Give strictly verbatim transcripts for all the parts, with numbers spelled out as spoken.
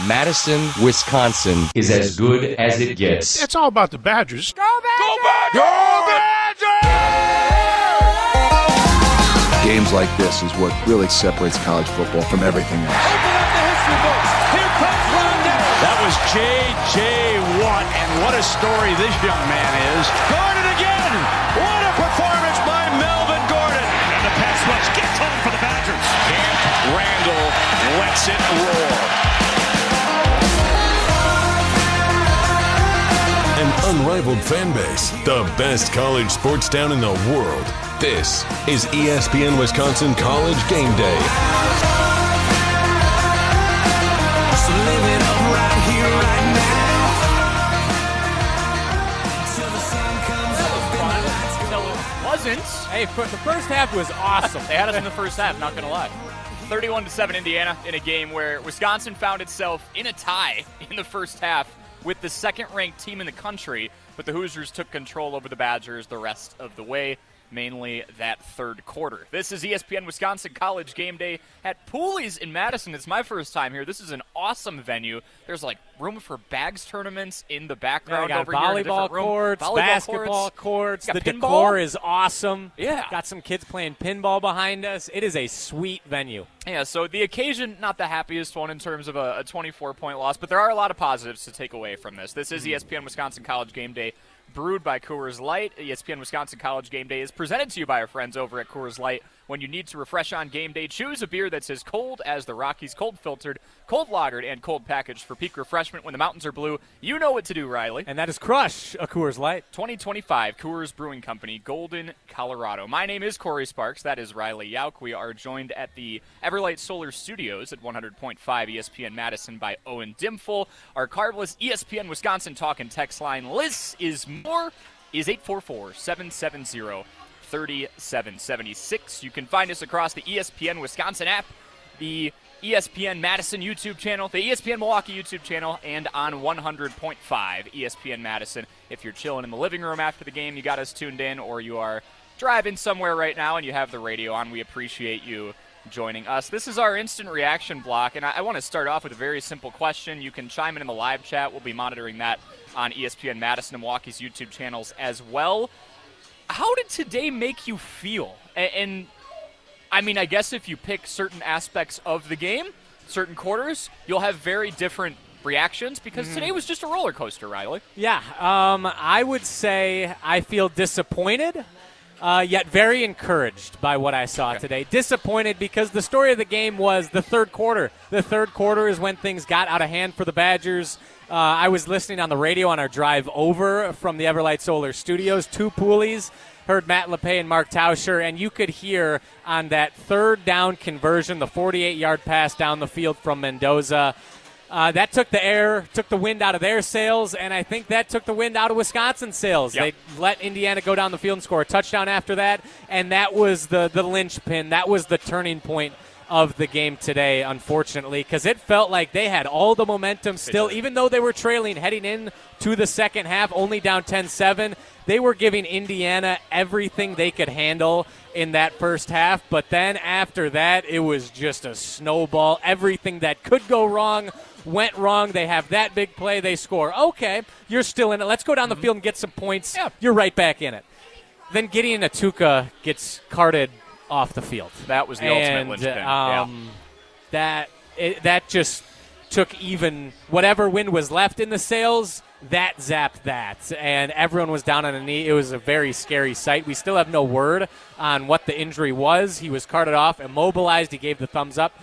Madison, Wisconsin is as good as it gets. It's all about the Badgers. Go Badgers! Go Badgers! Go Badgers! Games like this is what really separates college football from everything else. Open up the history books. Here comes Rondale. That was J J. Watt, and what a story this young man is. Gordon again. What a performance by Melvin Gordon. And the pass rush gets home for the Badgers. Camp Randall lets it roar. An unrivaled fan base, the best college sports town in the world. This is E S P N Wisconsin College Game Day. So live it up right here, right now. Till the sun comes up and the lights go Until it wasn't. Hey, for, the first half was awesome. They had us in the first half, not going to lie. thirty-one to seven Indiana in a game where Wisconsin found itself in a tie in the first half with the second-ranked team in the country, but the Hoosiers took control over the Badgers the rest of the way, mainly that third quarter. This is E S P N Wisconsin College Game Day at Pooley's in Madison. It's my first time here. This is an awesome venue. There's like room for bags tournaments in the background yeah, over got here. Volleyball courts, volleyball basketball courts. courts. The pinball. decor is awesome. Yeah. Got some kids playing pinball behind us. It is a sweet venue. Yeah, so the occasion, not the happiest one in terms of a twenty-four point loss, but there are a lot of positives to take away from this. This is E S P N Wisconsin College Game Day, brewed by Coors Light. E S P N Wisconsin College Game Day is presented to you by our friends over at Coors Light. When you need to refresh on game day, choose a beer that's as cold as the Rockies, cold filtered, cold lagered, and cold packaged for peak refreshment when the mountains are blue. You know what to do, Riley. And that is Crush, a Coors Light. twenty twenty-five Coors Brewing Company, Golden, Colorado. My name is Corey Sparks. That is Riley Yauk. We are joined at the Everlight Solar Studios at one hundred point five E S P N Madison by Owen Dimful. Our carbless E S P N Wisconsin talk and text line, Liz is more, is eight four four, seven seven zero, three seven seven six. You can find us across the E S P N Wisconsin app, the E S P N Madison YouTube channel, the E S P N Milwaukee YouTube channel, and on one hundred point five E S P N Madison. If you're chilling in the living room after the game, you got us tuned in, or you are driving somewhere right now and you have the radio on, we appreciate you joining us. This is our instant reaction block, and I, I want to start off with a very simple question. You can chime in in the live chat. We'll be monitoring that on E S P N Madison and Milwaukee's YouTube channels as well. How did today make you feel? And, and I mean, I guess if you pick certain aspects of the game, certain quarters, you'll have very different reactions because mm-hmm. today was just a roller coaster, Riley. Yeah, um, I would say I feel disappointed, uh, yet very encouraged by what I saw okay. today. Disappointed because the story of the game was the third quarter. The third quarter is when things got out of hand for the Badgers. Uh, I was listening on the radio on our drive over from the Everlight Solar Studios, two Poolies, heard Matt LePay and Mark Tauscher, and you could hear on that third down conversion, the forty-eight yard pass down the field from Mendoza, uh, that took the air, took the wind out of their sails, and I think that took the wind out of Wisconsin's sails. Yep. They let Indiana go down the field and score a touchdown after that, and that was the, the linchpin. That was the turning point of the game today, unfortunately, because it felt like they had all the momentum still, even though they were trailing heading in to the second half, only down ten seven. They were giving Indiana everything they could handle in that first half, but then after that, it was just a snowball. Everything that could go wrong went wrong. They have that big play, they score. Okay, you're still in it. Let's go down the mm-hmm. field and get some points. Yeah. You're right back in it. Then Gideon Atuka gets carted off the field. That was the and, ultimate linchpin. Um, yeah. That it, that just took even whatever wind was left in the sails, that zapped that, and everyone was down on a knee. It was a very scary sight. We still have no word on what the injury was. He was carted off, immobilized. He gave the thumbs up.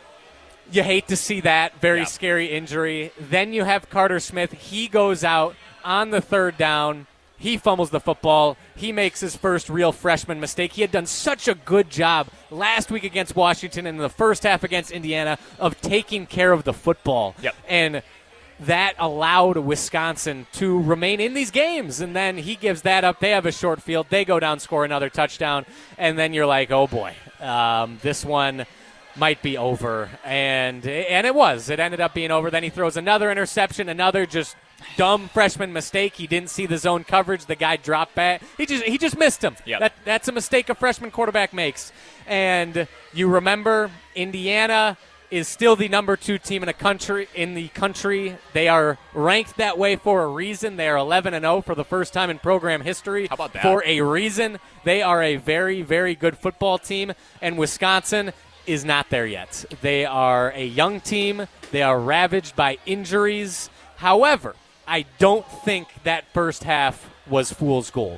You hate to see that. Very yeah. scary injury. Then you have Carter Smith. He goes out on the third down. He fumbles the football. He makes his first real freshman mistake. He had done such a good job last week against Washington and in the first half against Indiana of taking care of the football. Yep. And that allowed Wisconsin to remain in these games. And then he gives that up. They have a short field. They go down, score another touchdown. And then you're like, oh, boy, um, this one might be over. And, and it was. It ended up being over. Then he throws another interception, another just dumb freshman mistake. He didn't see the zone coverage. The guy dropped back. He just he just missed him. Yep. That that's a mistake a freshman quarterback makes. And you remember Indiana is still the number two team in a country in the country. They are ranked that way for a reason. They are eleven and oh for the first time in program history. How about that? For a reason. They are a very, very good football team, and Wisconsin is not there yet. They are a young team. They are ravaged by injuries. However, I don't think that first half was fool's gold.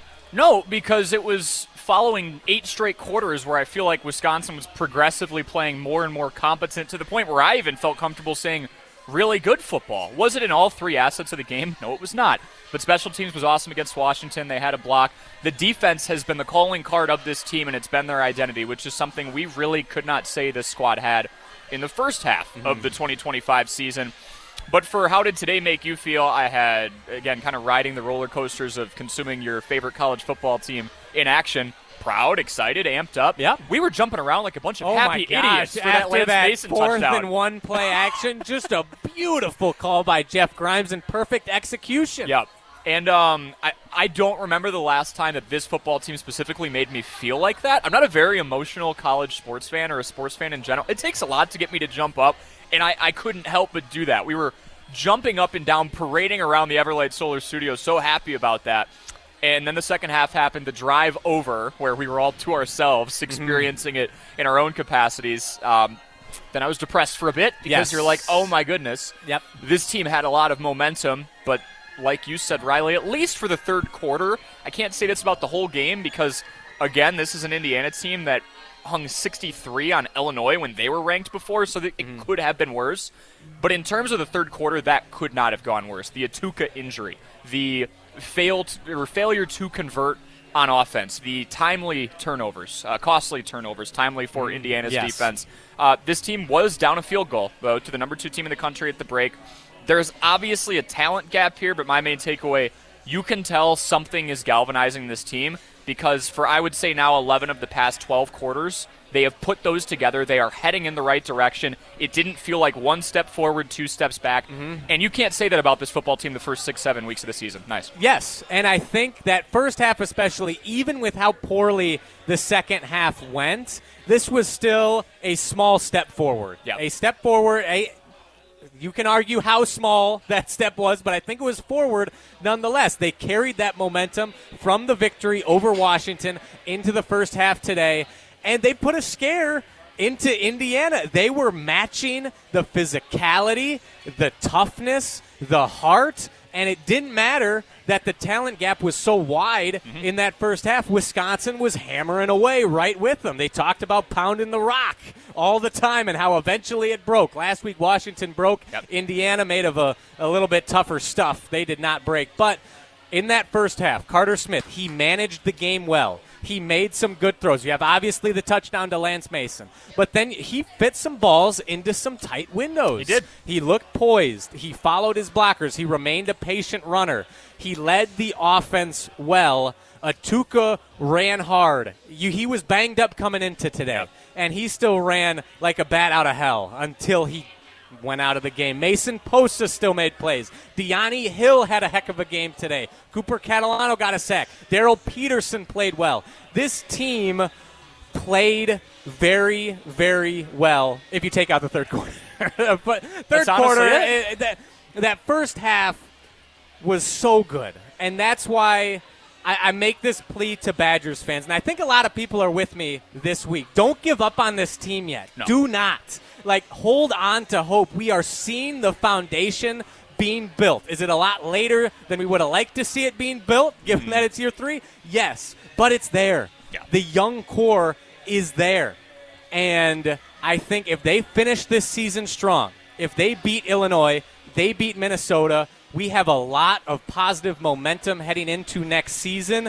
No, because it was following eight straight quarters where I feel like Wisconsin was progressively playing more and more competent to the point where I even felt comfortable saying really good football. Was it in all three assets of the game? No, it was not. But special teams was awesome against Washington. They had a block. The defense has been the calling card of this team, and it's been their identity, which is something we really could not say this squad had in the first half mm-hmm. of the twenty twenty-five season. But for how did today make you feel, I had, again, kind of riding the roller coasters of consuming your favorite college football team in action. Proud, excited, amped up. Yeah, we were jumping around like a bunch of oh happy my gosh. idiots for After that Lance that Mason fourth touchdown. and one play action, just a beautiful call by Jeff Grimes and perfect execution. Yep. And um, I, I don't remember the last time that this football team specifically made me feel like that. I'm not a very emotional college sports fan or a sports fan in general. It takes a lot to get me to jump up, and I, I couldn't help but do that. We were jumping up and down, parading around the Everlight Solar Studio, so happy about that. And then the second half happened, the drive over, where we were all to ourselves, experiencing mm-hmm. it in our own capacities. Um, then I was depressed for a bit because yes. you're like, oh, my goodness. Yep. This team had a lot of momentum, but like you said, Riley, at least for the third quarter, I can't say this about the whole game because, again, this is an Indiana team that hung sixty-three on Illinois when they were ranked before, so that it mm-hmm. could have been worse. But in terms of the third quarter, that could not have gone worse. The Atuka injury, the failed or failure to convert on offense, the timely turnovers, uh, costly turnovers, timely for Indiana's yes. defense. Uh, this team was down a field goal, though, to the number two team in the country at the break. There's obviously a talent gap here, but my main takeaway, you can tell something is galvanizing this team because for, I would say now, eleven of the past twelve quarters, they have put those together. They are heading in the right direction. It didn't feel like one step forward, two steps back. Mm-hmm. And you can't say that about this football team the first six, seven weeks of the season. Nice. Yes, and I think that first half especially, even with how poorly the second half went, this was still a small step forward. Yep. A step forward, a... You can argue how small that step was, but I think it was forward nonetheless. They carried that momentum from the victory over Washington into the first half today, and they put a scare into Indiana. They were matching the physicality, the toughness, the heart, and it didn't matter that the talent gap was so wide mm-hmm. in that first half. Wisconsin was hammering away right with them. They talked about pounding the rock all the time and how eventually it broke. Last week, Washington broke. Yep. Indiana made of a, a little bit tougher stuff. They did not break. But in that first half, Carter Smith, he managed the game well. He made some good throws. You have obviously the touchdown to Lance Mason. But then he fit some balls into some tight windows. He did. He looked poised. He followed his blockers. He remained a patient runner. He led the offense well. Atuka ran hard. You, he was banged up coming into today. Yep. And he still ran like a bat out of hell until he went out of the game. Mason Posta still made plays. Deani Hill had a heck of a game today. Cooper Catalano got a sack. Daryl Peterson played well. This team played very, very well if you take out the third quarter. But third quarter, it, that, that first half was so good. And that's why I, I make this plea to Badgers fans. And I think a lot of people are with me this week. Don't give up on this team yet. No. Do not. Like, hold on to hope. We are seeing the foundation being built. Is it a lot later than we would have liked to see it being built, given mm-hmm. that it's year three? Yes, but it's there. Yeah. The young core is there. And I think if they finish this season strong, if they beat Illinois, they beat Minnesota, we have a lot of positive momentum heading into next season.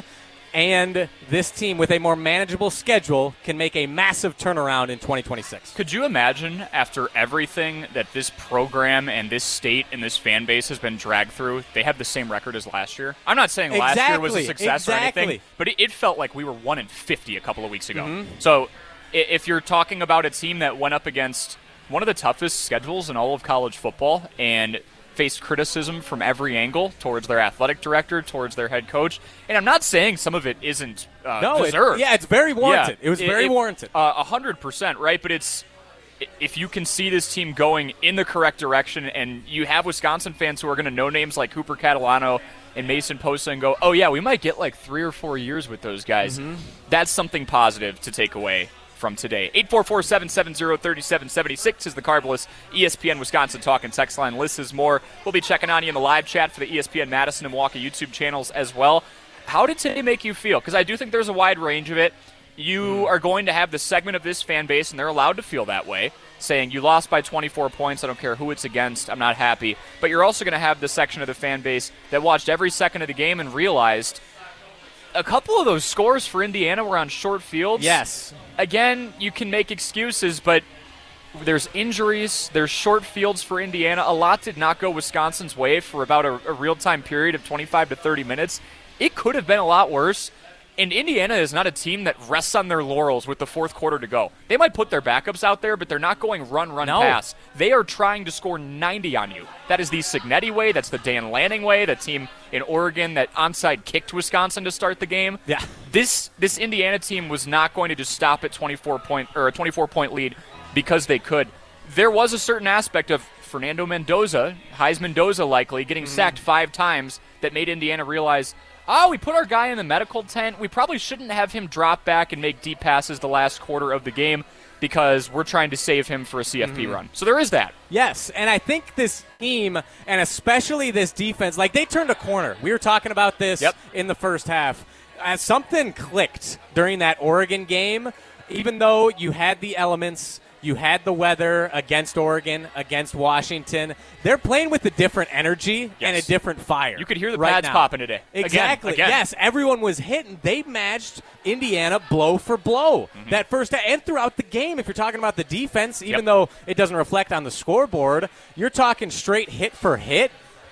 And this team, with a more manageable schedule, can make a massive turnaround in twenty twenty-six. Could you imagine, after everything that this program and this state and this fan base has been dragged through, they have the same record as last year? I'm not saying exactly. last year was a success exactly. or anything, but it, it felt like we were one in fifty a couple of weeks ago. Mm-hmm. So if you're talking about a team that went up against one of the toughest schedules in all of college football and faced criticism from every angle towards their athletic director, towards their head coach. And I'm not saying some of it isn't uh, no, deserved. It, yeah, it's very warranted. Yeah, it was it, very it, warranted. Uh, one hundred percent, right? But it's if you can see this team going in the correct direction, and you have Wisconsin fans who are going to know names like Cooper Catalano and Mason Posa and go, oh, yeah, we might get like three or four years with those guys. Mm-hmm. That's something positive to take away from today. eight four four, seven seven zero, three seven seven six is the Carbolus E S P N Wisconsin Talk and Text line. Lists is more. We'll be checking on you in the live chat for the E S P N Madison and Milwaukee YouTube channels as well. How did today make you feel? Because I do think there's a wide range of it. You mm. are going to have the segment of this fan base, and they're allowed to feel that way, saying you lost by twenty-four points, I don't care who it's against, I'm not happy. But you're also going to have the section of the fan base that watched every second of the game and realized a couple of those scores for Indiana were on short fields. Yes. Again, you can make excuses, but there's injuries, there's short fields for Indiana. A lot did not go Wisconsin's way for about a, a real-time period of twenty-five to thirty minutes. It could have been a lot worse. And Indiana is not a team that rests on their laurels with the fourth quarter to go. They might put their backups out there, but they're not going run, run, no. pass. They are trying to score ninety on you. That is the Cignetti way. That's the Dan Lanning way, the team in Oregon that onside kicked Wisconsin to start the game. Yeah. This this Indiana team was not going to just stop at twenty-four point or a twenty-four point lead because they could. There was a certain aspect of Fernando Mendoza, Heisman Mendoza likely, getting mm. sacked five times that made Indiana realize, oh, we put our guy in the medical tent. We probably shouldn't have him drop back and make deep passes the last quarter of the game because we're trying to save him for a C F P mm-hmm. run. So there is that. Yes, and I think this team, and especially this defense, like they turned a corner. We were talking about this yep. in the first half. As something clicked during that Oregon game, even though you had the elements, you had the weather against Oregon, against Washington. They're playing with a different energy yes. and a different fire. You could hear the right pads now. popping today. Exactly. Again, again. Yes, everyone was hitting. They matched Indiana blow for blow. Mm-hmm. That first and throughout the game, if you're talking about the defense, even yep. though it doesn't reflect on the scoreboard, you're talking straight hit for hit.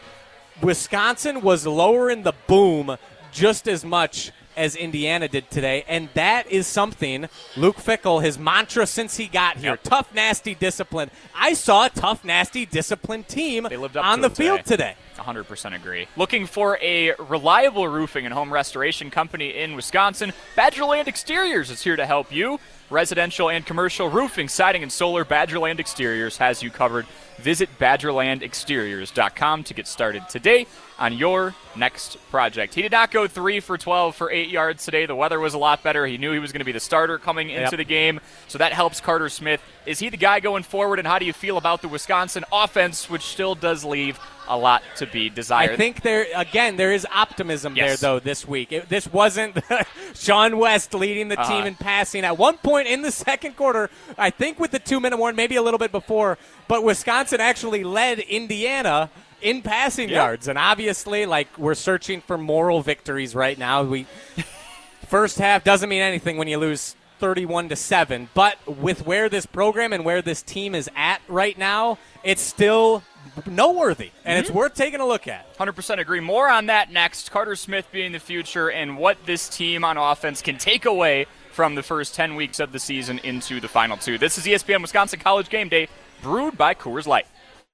Wisconsin was lowering the boom just as much as Indiana did today, and that is something Luke Fickell, his mantra since he got here, yep. tough, nasty, discipline. I saw a tough, nasty, disciplined team they lived up on to the field today. today. one hundred percent agree. Looking for a reliable roofing and home restoration company in Wisconsin, Badgerland Exteriors is here to help you. Residential and commercial roofing, siding, and solar, Badgerland Exteriors has you covered. Visit badgerland exteriors dot com to get started today on your next project. He did not go three for twelve for eight yards today. The weather was a lot better. He knew he was going to be the starter coming into yep. the game, so that helps Carter Smith. Is he the guy going forward, and how do you feel about the Wisconsin offense, which still does leave a lot to be desired? I think there, again, there is optimism yes. there, though, this week. It, this wasn't Sean West leading the uh-huh. team in passing. At one point in the second quarter, I think with the two-minute warning, maybe a little bit before, but Wisconsin actually led Indiana in passing yeah. yards. And obviously, like, we're searching for moral victories right now. We first half doesn't mean anything when you lose thirty-one to seven, but with where this program and where this team is at right now, it's still noteworthy, and mm-hmm. it's worth taking a look at. one hundred percent agree. More on that next. Carter Smith being the future and what this team on offense can take away from the first ten weeks of the season into the final two. This is E S P N Wisconsin College Game Day, brewed by Coors Light.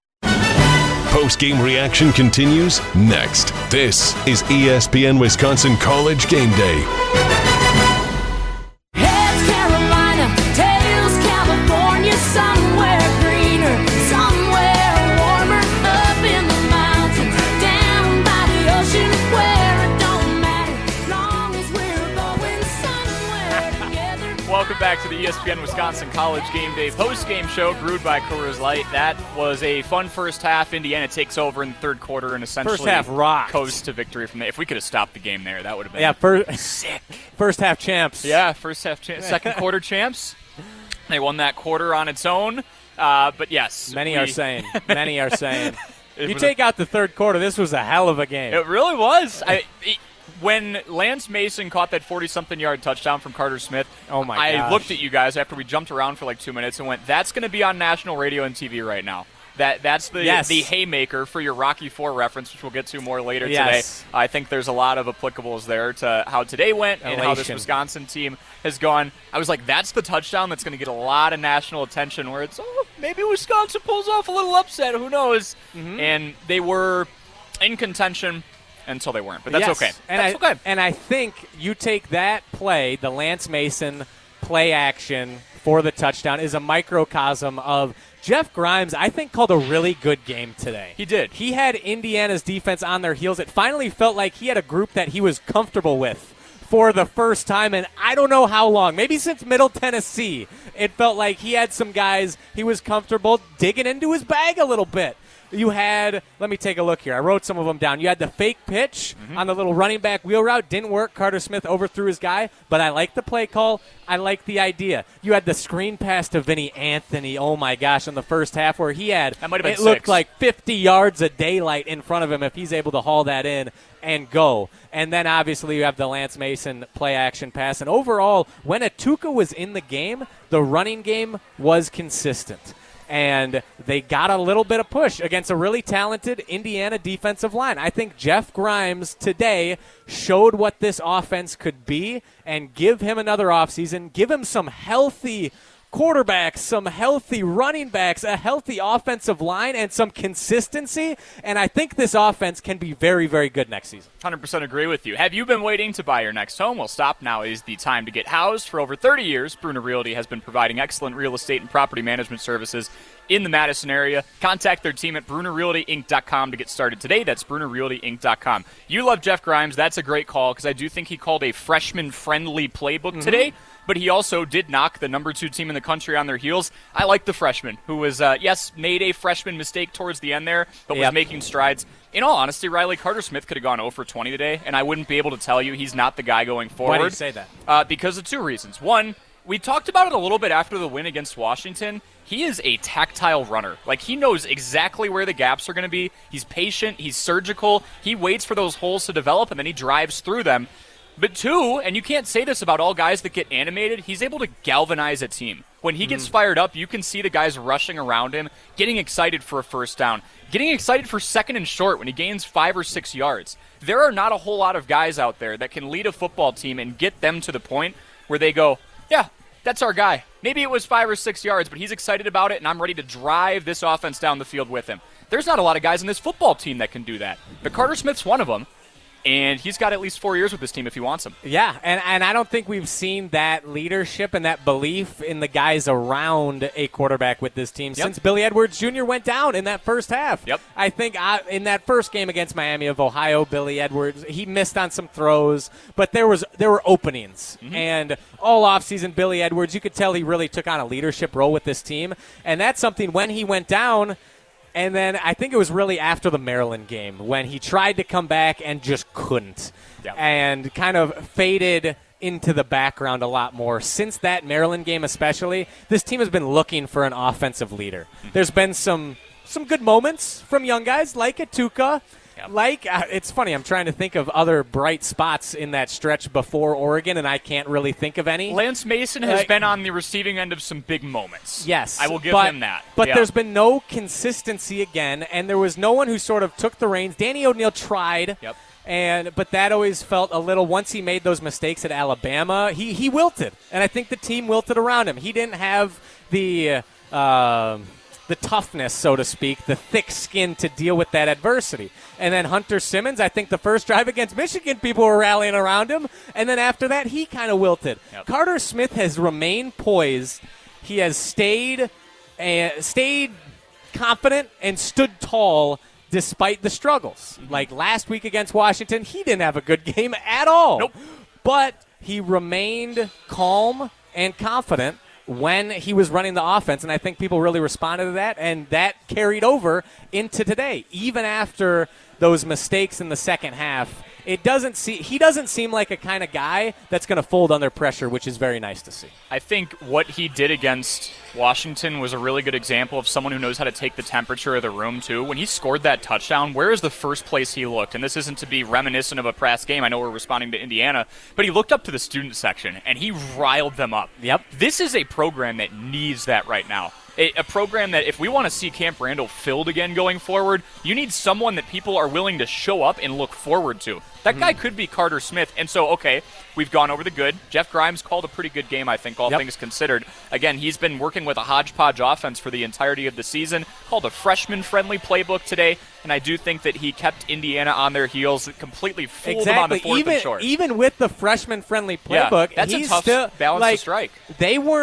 Post-game reaction continues next. This is E S P N Wisconsin College Game Day. Heads Carolina, tails California, somewhere greener, somewhere warmer, up in the mountains, down by the ocean, where it don't matter, long as we're going somewhere together. Welcome back to the E S P N Wisconsin College Game Day post-game show, brewed by Coors Light. That was a fun first half. Indiana takes over in the third quarter and essentially first half rocked. Coast to victory from there. If we could have stopped the game there, that would have been yeah, first, sick. First half champs. Yeah, first half champs. Second quarter champs. They won that quarter on its own. Uh, but yes. Many we, are saying. Many are saying. You take a, out the third quarter, this was a hell of a game. It really was. I, it, when Lance Mason caught that forty-something yard touchdown from Carter Smith, oh my I gosh. looked at you guys after we jumped around for like two minutes and went, that's going to be on national radio and T V right now. That That's the yes. the haymaker for your Rocky four reference, which we'll get to more later yes. today. I think there's a lot of applicables there to how today went Elation. and how this Wisconsin team has gone. I was like, that's the touchdown that's going to get a lot of national attention where it's, oh, maybe Wisconsin pulls off a little upset. Who knows? Mm-hmm. And they were in contention until they weren't. But that's yes. okay. And that's I, okay. And I think you take that play, the Lance Mason play action for the touchdown is a microcosm of Jeff Grimes, I think, called a really good game today. He did. He had Indiana's defense on their heels. It finally felt like he had a group that he was comfortable with for the first time in I don't know how long, maybe since Middle Tennessee. It felt like he had some guys he was comfortable digging into his bag a little bit. You had, let me take a look here. I wrote some of them down. You had the fake pitch mm-hmm. on the little running back wheel route. Didn't work. Carter Smith overthrew his guy, but I like the play call. I like the idea. You had the screen pass to Vinny Anthony, oh my gosh, in the first half where he had, that might have been it six. Looked like fifty yards of daylight in front of him if he's able to haul that in and go. And then obviously you have the Lance Mason play action pass. And overall, when Atuka was in the game, the running game was consistent. And they got a little bit of push against a really talented Indiana defensive line. I think Jeff Grimes today showed what this offense could be, and give him another offseason. Give him some healthy quarterbacks, some healthy running backs, a healthy offensive line, and some consistency. And I think this offense can be very, very good next season. one hundred percent agree with you. Have you been waiting to buy your next home? Well, stop now is the time to get housed. For over thirty years, Bruner Realty has been providing excellent real estate and property management services in the Madison area. Contact their team at Bruner Realty Inc dot com to get started today. That's Bruner Realty Inc dot com. You love Jeff Grimes. That's a great call because I do think he called a freshman-friendly playbook mm-hmm. today. But he also did knock the number two team in the country on their heels. I like the freshman who was, uh, yes, made a freshman mistake towards the end there, but yep. was making strides. In all honesty, Riley, Carter Smith could have gone zero for twenty today, and I wouldn't be able to tell you he's not the guy going forward. Why do you say that? Uh, because of two reasons. One, we talked about it a little bit after the win against Washington. He is a tactile runner. Like, he knows exactly where the gaps are going to be. He's patient. He's surgical. He waits for those holes to develop, and then he drives through them. But two, and you can't say this about all guys that get animated, he's able to galvanize a team. When he gets mm. fired up, you can see the guys rushing around him, getting excited for a first down, getting excited for second and short when he gains five or six yards. There are not a whole lot of guys out there that can lead a football team and get them to the point where they go, yeah, that's our guy. Maybe it was five or six yards, but he's excited about it, and I'm ready to drive this offense down the field with him. There's not a lot of guys in this football team that can do that. But Carter Smith's one of them. And he's got at least four years with this team if he wants them. Yeah, and, and I don't think we've seen that leadership and that belief in the guys around a quarterback with this team yep. since Billy Edwards Junior went down in that first half. Yep. I think I, in that first game against Miami of Ohio, Billy Edwards, he missed on some throws, but there was there were openings. Mm-hmm. And all offseason, Billy Edwards, you could tell he really took on a leadership role with this team. And that's something when he went down. And then I think it was really after the Maryland game when he tried to come back and just couldn't yep. and kind of faded into the background a lot more. Since that Maryland game especially, this team has been looking for an offensive leader. Mm-hmm. There's been some some good moments from young guys like Atuka. Yep. Like, uh, it's funny, I'm trying to think of other bright spots in that stretch before Oregon, and I can't really think of any. Lance Mason has uh, been on the receiving end of some big moments. Yes. I will give but, him that. But yeah. there's been no consistency again, and there was no one who sort of took the reins. Danny O'Neal tried. Yep. And but that always felt a little, once he made those mistakes at Alabama, he, he wilted. And I think the team wilted around him. He didn't have the uh, the toughness, so to speak, the thick skin to deal with that adversity. And then Hunter Simmons, I think the first drive against Michigan, people were rallying around him. And then after that, he kind of wilted. Yep. Carter Smith has remained poised. He has stayed, uh, stayed confident and stood tall despite the struggles. Mm-hmm. Like last week against Washington, he didn't have a good game at all. Nope. But he remained calm and confident when he was running the offense, and I think people really responded to that, and that carried over into today. Even after those mistakes in the second half, it doesn't see he doesn't seem like a kind of guy that's going to fold under pressure, which is very nice to see. I think what he did against Washington was a really good example of someone who knows how to take the temperature of the room, too. When he scored that touchdown, where is the first place he looked? And this isn't to be reminiscent of a past game. I know we're responding to Indiana, but he looked up to the student section, and he riled them up. Yep. This is a program that needs that right now. A, a program that if we want to see Camp Randall filled again going forward, you need someone that people are willing to show up and look forward to. That mm. guy could be Carter Smith. And so, okay, we've gone over the good. Jeff Grimes called a pretty good game, I think, all yep. things considered. Again, he's been working with a hodgepodge offense for the entirety of the season, called a freshman-friendly playbook today, and I do think that he kept Indiana on their heels, completely fooled exactly. them on the fourth even, and short. Even with the freshman-friendly playbook, yeah, that's he's a tough still, balance like, to strike. They weren't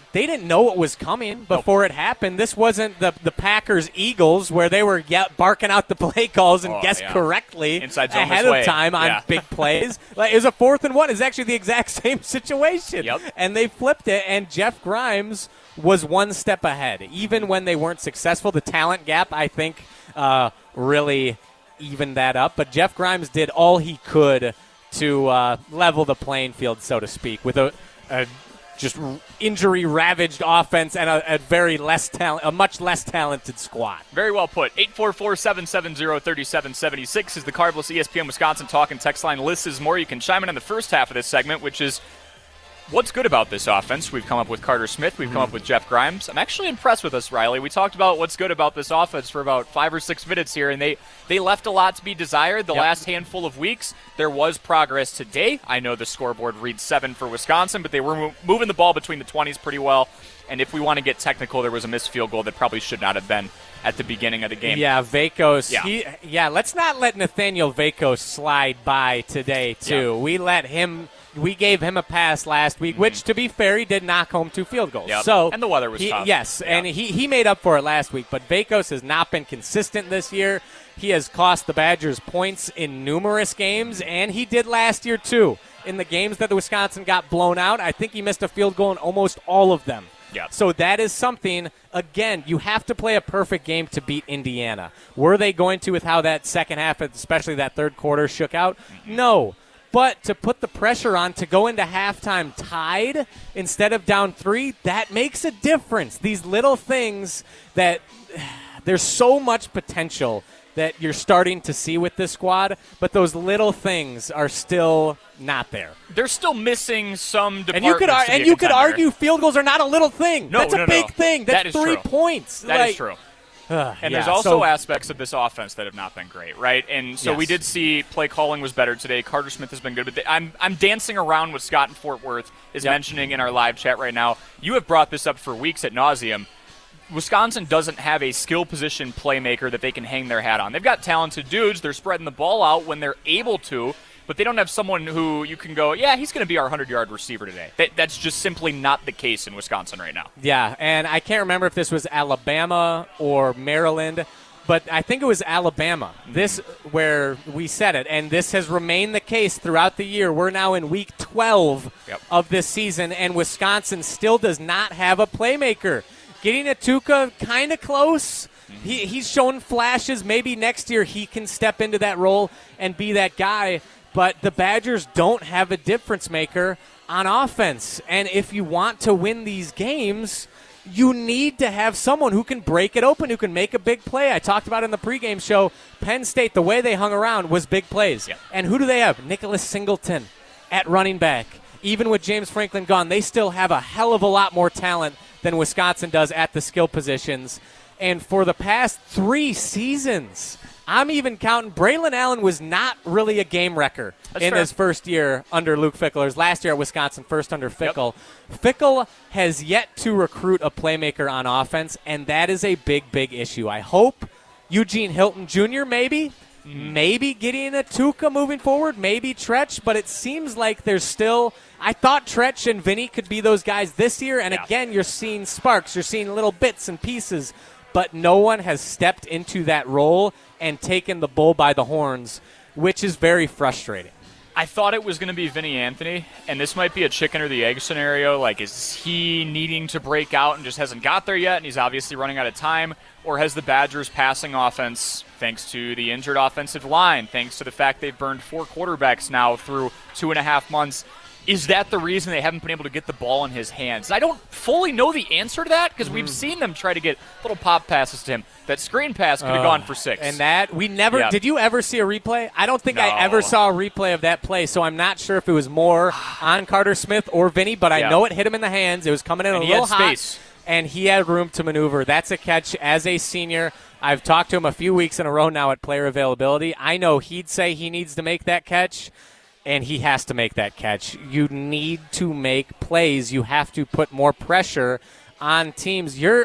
they didn't know what was coming before nope. it happened. This wasn't the the Packers-Eagles where they were yeah, barking out the play calls and oh, guessed yeah. correctly Inside zone ahead this of way. time on yeah. big plays. Like, it was a fourth and one. It's actually the exact same situation. Yep. And they flipped it, and Jeff Grimes was one step ahead. Even when they weren't successful, the talent gap, I think, uh, really evened that up. But Jeff Grimes did all he could to uh, level the playing field, so to speak, with a, a just injury-ravaged offense and a, a very less talent, a much less talented squad. Very well put. eight four four, seven seven zero, three seven seven six is the Carbless E S P N Wisconsin Talk and Text line. Lists is more. You can chime in on the first half of this segment, which is what's good about this offense. We've come up with Carter Smith. We've come up with Jeff Grimes. I'm actually impressed with us, Riley. We talked about what's good about this offense for about five or six minutes here, and they, they left a lot to be desired the yep. last handful of weeks. There was progress today. I know the scoreboard reads seven for Wisconsin, but they were mo- moving the ball between the twenties pretty well. And if we want to get technical, there was a missed field goal that probably should not have been at the beginning of the game. Yeah, Vakos. Yeah, he, yeah let's not let Nathaniel Vakos slide by today, too. Yeah. We let him – we gave him a pass last week, mm-hmm. which, to be fair, he did knock home two field goals. Yep. So and the weather was he, tough. Yes, yeah. and he, he made up for it last week. But Vakos has not been consistent this year. He has cost the Badgers points in numerous games, and he did last year, too. In the games that the Wisconsin got blown out, I think he missed a field goal in almost all of them. Yep. So that is something, again, you have to play a perfect game to beat Indiana. Were they going to with how that second half, especially that third quarter, shook out? Mm-hmm. No. But to put the pressure on to go into halftime tied instead of down three, that makes a difference. These little things that there's so much potential that you're starting to see with this squad, but those little things are still not there. They're still missing some departments. And you could, ar- and you could argue field goals are not a little thing. No, That's a no, big no. thing. That's that is three true. points. That like, is true. Uh, and yeah, there's also so, aspects of this offense that have not been great, right? And so yes. we did see play calling was better today. Carter Smith has been good, but th- I'm I'm dancing around what Scott in Fort Worth is yep. mentioning in our live chat right now. You have brought this up for weeks ad nauseum. Wisconsin doesn't have a skill position playmaker that they can hang their hat on. They've got talented dudes. They're spreading the ball out when they're able to, but they don't have someone who you can go, yeah, he's going to be our hundred-yard receiver today. That, that's just simply not the case in Wisconsin right now. Yeah, and I can't remember if this was Alabama or Maryland, but I think it was Alabama. Mm-hmm. This where we said it, and this has remained the case throughout the year. We're now in week twelve yep. of this season, and Wisconsin still does not have a playmaker. Getting Atuka kind of close. Mm-hmm. He, he's shown flashes. Maybe next year he can step into that role and be that guy. But the Badgers don't have a difference maker on offense. And if you want to win these games, you need to have someone who can break it open, who can make a big play. I talked about in the pregame show, Penn State, the way they hung around was big plays. Yeah. And who do they have? Nicholas Singleton at running back. Even with James Franklin gone, they still have a hell of a lot more talent than Wisconsin does at the skill positions. And for the past three seasons, I'm even counting, Braylon Allen was not really a game wrecker That's in fair. his first year under Luke Fickell. His last year at Wisconsin, first under Fickell. Yep. Fickell has yet to recruit a playmaker on offense, and that is a big, big issue. I hope Eugene Hilton Junior maybe, mm-hmm. maybe getting a Tuca moving forward, maybe Tretch, but it seems like there's still – I thought Tretch and Vinny could be those guys this year, and yeah. again, you're seeing sparks. You're seeing little bits and pieces, but no one has stepped into that role and taken the bull by the horns, which is very frustrating. I thought it was going to be Vinny Anthony, and this might be a chicken or the egg scenario. Like, is he needing to break out and just hasn't got there yet, and he's obviously running out of time? Or has the Badgers' passing offense, thanks to the injured offensive line, thanks to the fact they've burned four quarterbacks now through two and a half months, is that the reason they haven't been able to get the ball in his hands? I don't fully know the answer to that because mm. we've seen them try to get little pop passes to him. That screen pass could have uh, gone for six. And that, we never, yeah. did you ever see a replay? I don't think no. I ever saw a replay of that play, so I'm not sure if it was more on Carter Smith or Vinny, but I yeah. know it hit him in the hands. It was coming in and a he little had hot. Space. And he had room to maneuver. That's a catch as a senior. I've talked to him a few weeks in a row now at player availability. I know he'd say he needs to make that catch. And he has to make that catch. You need to make plays. You have to put more pressure on teams. You're,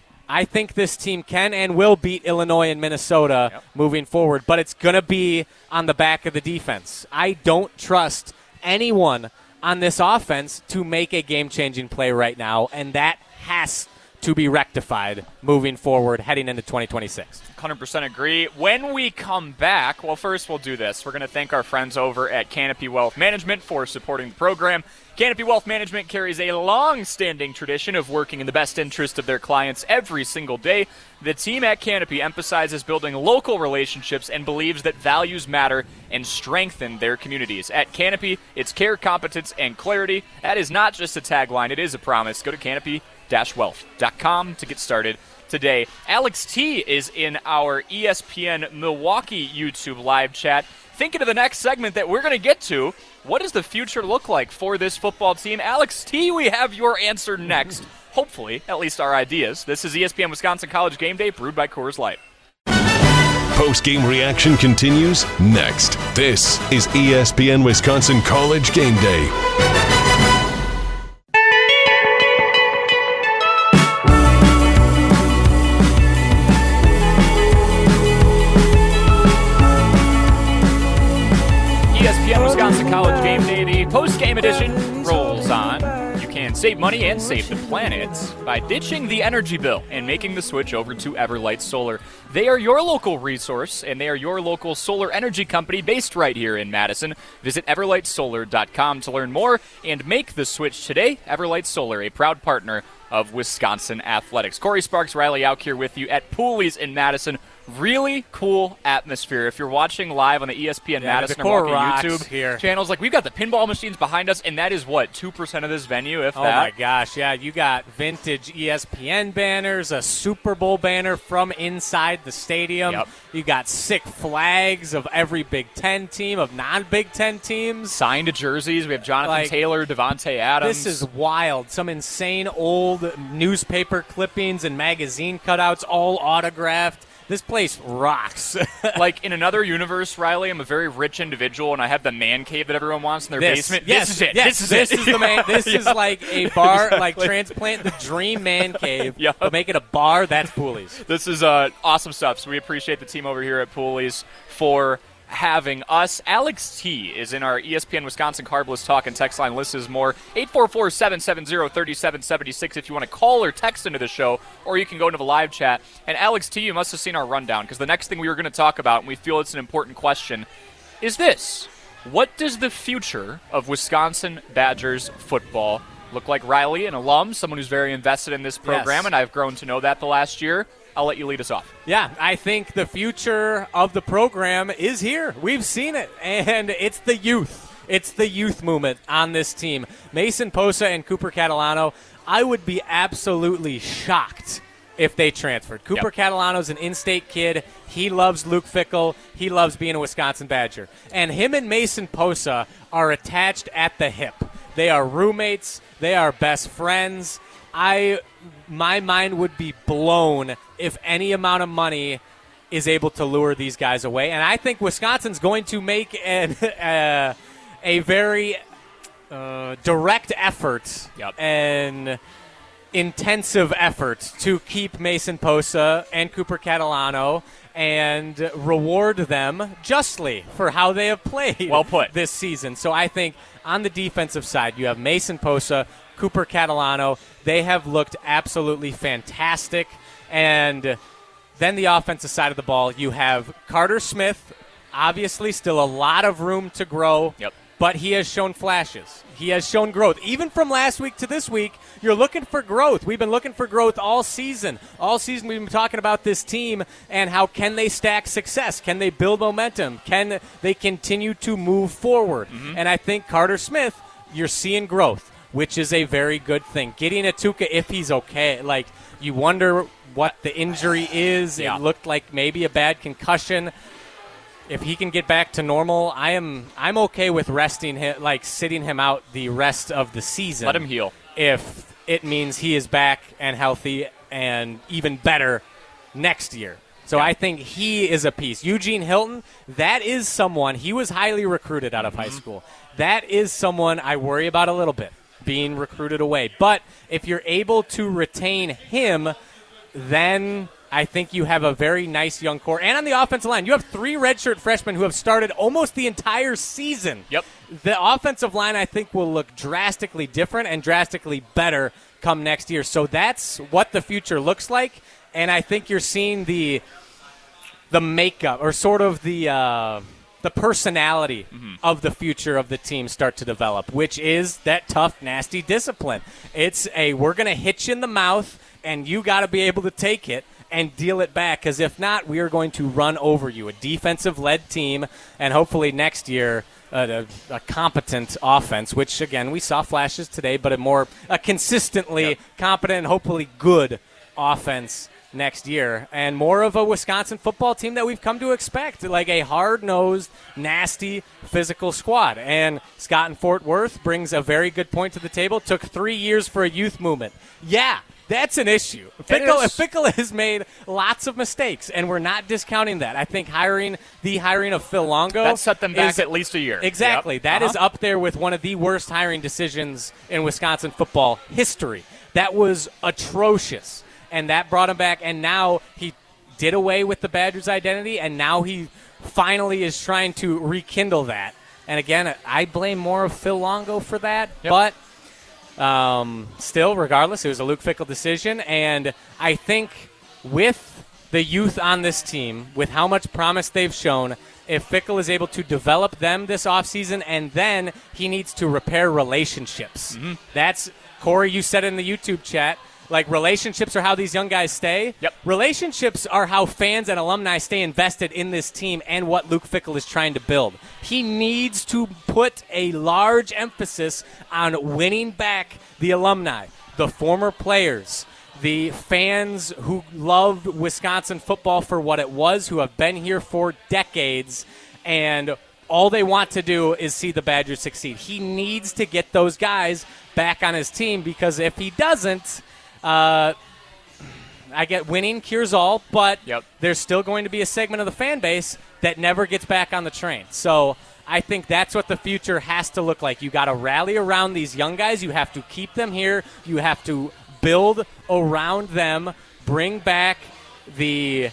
I think this team can and will beat Illinois and Minnesota yep. moving forward, but it's going to be on the back of the defense. I don't trust anyone on this offense to make a game-changing play right now, and that has to be rectified moving forward heading into twenty twenty-six. one hundred percent agree. When we come back, well, first we'll do this. We're going to thank our friends over at Canopy Wealth Management for supporting the program. Canopy Wealth Management carries a long-standing tradition of working in the best interest of their clients every single day. The team at Canopy emphasizes building local relationships and believes that values matter and strengthen their communities. At Canopy, it's care, competence, and clarity. That is not just a tagline, it is a promise. Go to canopy dash wealth dot com to get started today. Alex T is in our E S P N Milwaukee YouTube live chat. Thinking of the next segment that we're going to get to, what does the future look like for this football team? Alex T, we have your answer next. Hopefully, at least our ideas. This is E S P N Wisconsin College Game Day, brewed by Coors Light. Post-game reaction continues next. This is E S P N Wisconsin College Game Day. E S P N Wisconsin College Game Day, the post-game edition rolls on. You can save money and save the planet by ditching the energy bill and making the switch over to Everlight Solar. They are your local resource, and they are your local solar energy company based right here in Madison. Visit everlight solar dot com to learn more and make the switch today. Everlight Solar, a proud partner of Wisconsin Athletics. Corey Sparks, Riley Auk here with you at Pooley's in Madison. Really cool atmosphere. If you're watching live on the E S P N Yeah, Madison the core Milwaukee rocks YouTube here. channels, like we've got the pinball machines behind us, and that is what, two percent of this venue, if Oh, that? my gosh, yeah. You got vintage E S P N banners, a Super Bowl banner from inside the stadium. Yep. You got sick flags of every Big Ten team, of non-Big Ten teams. Signed jerseys. We have Jonathan Like, Taylor, Devontae Adams. This is wild. Some insane old newspaper clippings and magazine cutouts, all autographed. This place rocks. Like, in another universe, Riley, I'm a very rich individual, and I have the man cave that everyone wants in their This, basement. yes, this is it. Yes, this is this it. is the man. This is like a bar, Exactly. like transplant the dream man cave, Yep. but make it a bar. That's Pooley's. This is uh, awesome stuff, so we appreciate the team over here at Pooley's for having us. Alex T is in our E S P N Wisconsin Carbless Talk and text line. List is more. eight four four, seven seven zero, three seven seven six if you want to call or text into the show, or you can go into the live chat. And Alex T, you must have seen our rundown, because the next thing we were going to talk about, and we feel it's an important question, is this. What does the future of Wisconsin Badgers football look like? Riley, an alum, someone who's very invested in this program, Yes. and I've grown to know that the last year. I'll let you lead us off. Yeah, I think the future of the program is here. We've seen it, and it's the youth. It's the youth movement on this team. Mason Posa and Cooper Catalano, I would be absolutely shocked if they transferred. Cooper Yep. Catalano's an in-state kid. He loves Luke Fickell. He loves being a Wisconsin Badger. And him and Mason Posa are attached at the hip. They are roommates. They are best friends. I, my mind would be blown if any amount of money is able to lure these guys away. And I think Wisconsin's going to make an, uh, a very uh, direct effort Yep. and intensive effort to keep Mason Posa and Cooper Catalano and reward them justly for how they have played Well put. this season. So I think on the defensive side, you have Mason Posa, Cooper Catalano. They have looked absolutely fantastic. And then the offensive side of the ball, you have Carter Smith, obviously still a lot of room to grow. Yep. But he has shown flashes. He has shown growth. Even from last week to this week, you're looking for growth. We've been looking for growth all season. All season we've been talking about this team and how can they stack success? Can they build momentum? Can they continue to move forward? Mm-hmm. And I think Carter Smith, you're seeing growth, which is a very good thing. Getting Atuka, if he's okay, like you wonder what the injury is. Yeah. It looked like maybe a bad concussion. If he can get back to normal, I am I'm okay with resting him, like sitting him out the rest of the season. Let him heal. If it means he is back and healthy and even better next year. So Yeah. I think he is a piece. Eugene Hilton, that is someone, he was highly recruited out of Mm-hmm. high school. That is someone I worry about a little bit, being recruited away. But if you're able to retain him, then I think you have a very nice young core. And on the offensive line, you have three redshirt freshmen who have started almost the entire season. Yep. The offensive line, I think, will look drastically different and drastically better come next year. So that's what the future looks like. And I think you're seeing the the makeup or sort of the uh, the personality mm-hmm. of the future of the team start to develop, which is that tough, nasty discipline. It's a we're going to hit you in the mouth, and you got to be able to take it and deal it back, because if not, we are going to run over you. A defensive-led team, and hopefully next year a, a, a competent offense, which, again, we saw flashes today, but a more a consistently yep. competent and hopefully good offense next year, and more of a Wisconsin football team that we've come to expect, like a hard-nosed, nasty, physical squad. And Scott in Fort Worth brings a very good point to the table. Took three years for a youth movement. Yeah. That's an issue. Fickell, Fickell has made lots of mistakes, and we're not discounting that. I think hiring the hiring of Phil Longo that set them back is, at least a year. Exactly. Yep. That uh-huh. is up there with one of the worst hiring decisions in Wisconsin football history. That was atrocious, and that brought him back. And now he did away with the Badgers' identity, and now he finally is trying to rekindle that. And again, I blame more of Phil Longo for that, yep. but. Um, still, regardless, it was a Luke Fickell decision, and I think with the youth on this team, with how much promise they've shown, if Fickell is able to develop them this offseason, and then he needs to repair relationships. Mm-hmm. That's, Corey, you said in the YouTube chat, like relationships are how these young guys stay. Yep. Relationships are how fans and alumni stay invested in this team and what Luke Fickell is trying to build. He needs to put a large emphasis on winning back the alumni, the former players, the fans who loved Wisconsin football for what it was, who have been here for decades, and all they want to do is see the Badgers succeed. He needs to get those guys back on his team, because if he doesn't, Uh, I get winning cures all, but yep. there's still going to be a segment of the fan base that never gets back on the train. So I think that's what the future has to look like. You got to rally around these young guys. You have to keep them here. You have to build around them, bring back the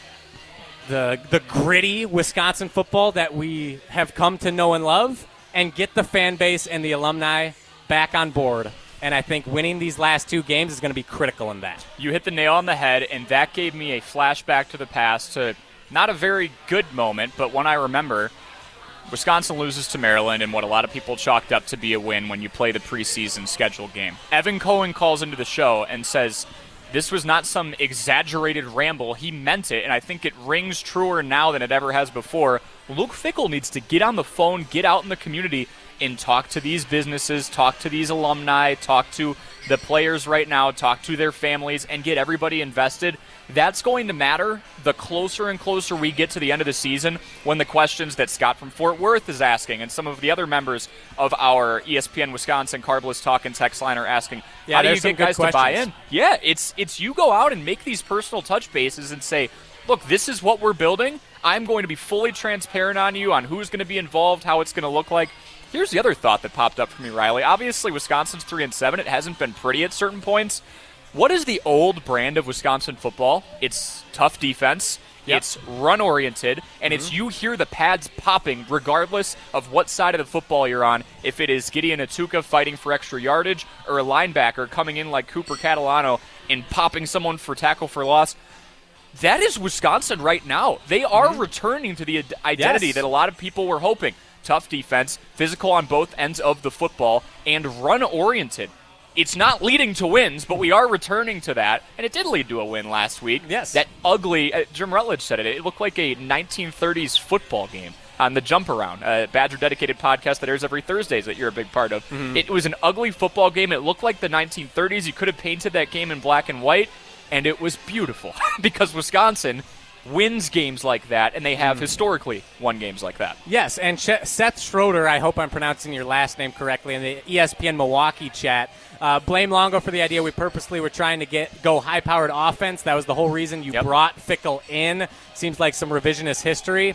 the the gritty Wisconsin football that we have come to know and love, and get the fan base and the alumni back on board. And I think winning these last two games is going to be critical in that. You hit the nail on the head, and that gave me a flashback to the past, to not a very good moment, but one I remember. Wisconsin loses to Maryland in what a lot of people chalked up to be a win when you play the preseason scheduled game. Evan Cohen calls into the show and says, this was not some exaggerated ramble. He meant it, and I think it rings truer now than it ever has before. Luke Fickell needs to get on the phone, get out in the community, and talk to these businesses, talk to these alumni, talk to the players right now, talk to their families, and get everybody invested. That's going to matter the closer and closer we get to the end of the season, when the questions that Scott from Fort Worth is asking and some of the other members of our E S P N Wisconsin Carbless Talk and text line are asking, yeah, how do you some get guys questions. to buy in? Yeah, it's it's you go out and make these personal touch bases and say, look, this is what we're building. I'm going to be fully transparent on you on who's going to be involved, how it's going to look like. Here's the other thought that popped up for me, Riley. Obviously, Wisconsin's three and seven. It hasn't been pretty at certain points. What is the old brand of Wisconsin football? It's tough defense. Yep. It's run-oriented, and mm-hmm. it's you hear the pads popping regardless of what side of the football you're on. If it is Gideon Atuka fighting for extra yardage, or a linebacker coming in like Cooper Catalano and popping someone for tackle for loss. That is Wisconsin right now. They are mm-hmm. returning to the identity yes. that a lot of people were hoping. Tough defense, physical on both ends of the football, and run-oriented. It's not leading to wins, but we are returning to that, and it did lead to a win last week. Yes. That ugly, uh, Jim Rutledge said it, it looked like a nineteen thirties football game on the Jump Around, a Badger-dedicated podcast that airs every Thursdays that you're a big part of. Mm-hmm. It was an ugly football game. It looked like the nineteen thirties. You could have painted that game in black and white, and it was beautiful because Wisconsin wins games like that, and they have mm. historically won games like that. Yes, and Sh- Seth Schroeder, I hope I'm pronouncing your last name correctly, in the E S P N Milwaukee chat, uh, blame Longo for the idea we purposely were trying to get go high-powered offense. That was the whole reason you yep. brought Fickell in. Seems like some revisionist history.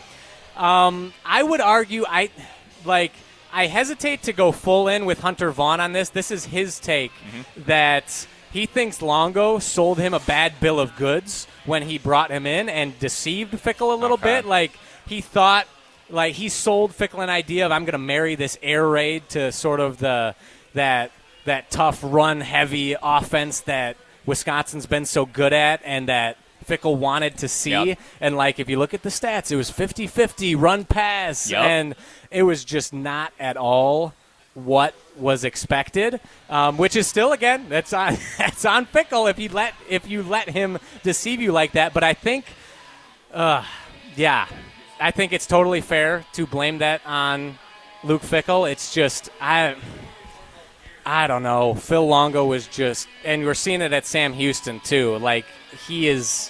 Um, I would argue, I like, I hesitate to go full in with Hunter Vaughn on this. This is his take mm-hmm. that he thinks Longo sold him a bad bill of goods when he brought him in and deceived Fickell a little Okay. bit. Like, he thought, like, he sold Fickell an idea of, I'm going to marry this air raid to sort of the that that tough run-heavy offense that Wisconsin's been so good at and that Fickell wanted to see. Yep. And, like, if you look at the stats, it was fifty-fifty run-pass, Yep. and it was just not at all what was expected, um, which is still, again, that's on that's on Fickell if you let if you let him deceive you like that. But I think, uh, yeah, I think it's totally fair to blame that on Luke Fickell. It's just I. I don't know. Phil Longo was just, and we're seeing it at Sam Houston too. Like, he is,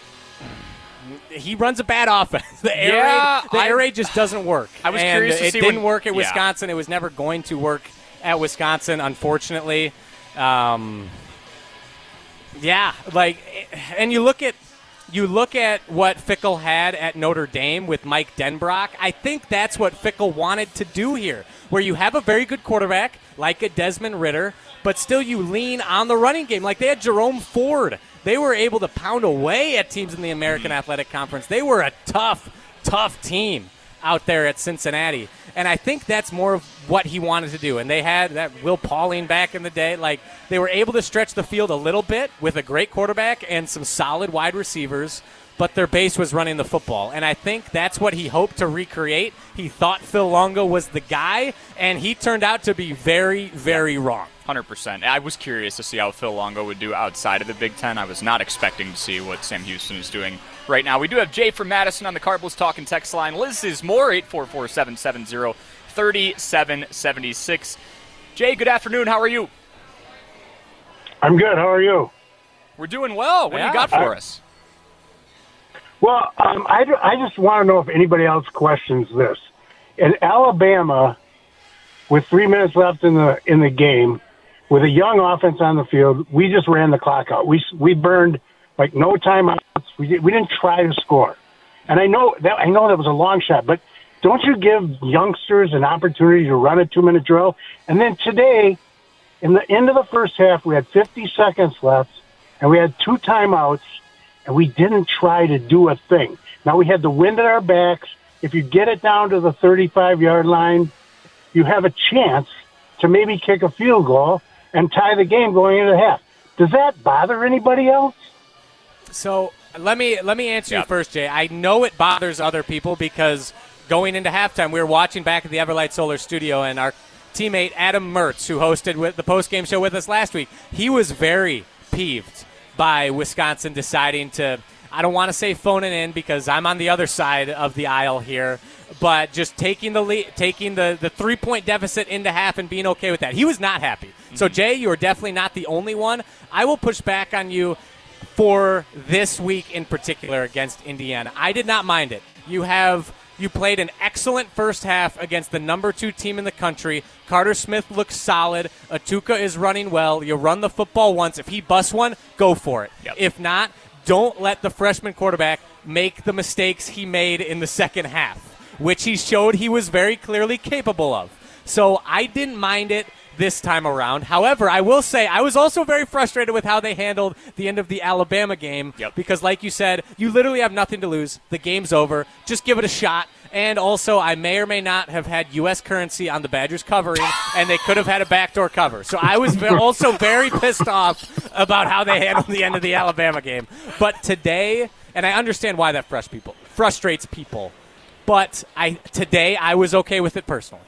he runs a bad offense. The air Yeah, raid, the I- air raid just doesn't work. I was and curious to it see didn't when- work at yeah. Wisconsin. It was never going to work at Wisconsin, unfortunately. Um, yeah, like, and you look at. You look at what Fickell had at Notre Dame with Mike Denbrock. I think that's what Fickell wanted to do here, where you have a very good quarterback like a Desmond Ridder, but still you lean on the running game. Like they had Jerome Ford. They were able to pound away at teams in the American Athletic Conference. They were a tough, tough team out there at Cincinnati. And I think that's more of what he wanted to do. And they had that Will Pauling back in the day. Like, they were able to stretch the field a little bit with a great quarterback and some solid wide receivers, but their base was running the football. And I think that's what he hoped to recreate. He thought Phil Longo was the guy, and he turned out to be very, very wrong. one hundred percent. I was curious to see how Phil Longo would do outside of the Big Ten. I was not expecting to see what Sam Houston is doing right now. We do have Jay from Madison on the Cardinals Talking text line. Liz is more, eight four four, seven seven zero, three seven seven six. Jay, good afternoon. How are you? I'm good. How are you? We're doing well. What do Yeah. you got for us? Well, um, I, I just want to know if anybody else questions this. In Alabama, with three minutes left in the in the game, with a young offense on the field, we just ran the clock out. We we burned like no timeouts. We did, we didn't try to score. And I know that I know that was a long shot, but don't you give youngsters an opportunity to run a two-minute drill? And then today, in the end of the first half, we had fifty seconds left, and we had two timeouts, and we didn't try to do a thing. Now, we had the wind at our backs. If you get it down to the thirty-five-yard line, you have a chance to maybe kick a field goal and tie the game going into the half. Does that bother anybody else? So let me let me answer Yep. you first, Jay. I know it bothers other people because going into halftime, we were watching back at the Everlight Solar Studio, and our teammate Adam Mertz, who hosted with the post-game show with us last week, he was very peeved by Wisconsin deciding to, I don't want to say phone it in because I'm on the other side of the aisle here, but just taking the lead, taking the, the three-point deficit into half and being okay with that. He was not happy. Mm-hmm. So, Jay, you are definitely not the only one. I will push back on you for this week in particular against Indiana. I did not mind it. You have you played an excellent first half against the number two team in the country. Carter Smith looks solid. Atuka is running well. You run the football once. If he busts one, go for it. Yep. If not, don't let the freshman quarterback make the mistakes he made in the second half, which he showed he was very clearly capable of. So I didn't mind it this time around. However, I will say I was also very frustrated with how they handled the end of the Alabama game Yep. because, like you said, you literally have nothing to lose. The game's over. Just give it a shot. And also, I may or may not have had U S currency on the Badgers covering, and they could have had a backdoor cover. So I was ve- also very pissed off about how they handled the end of the Alabama game. But today, and I understand why that frustrates people, frustrates people, but I today I was okay with it personally.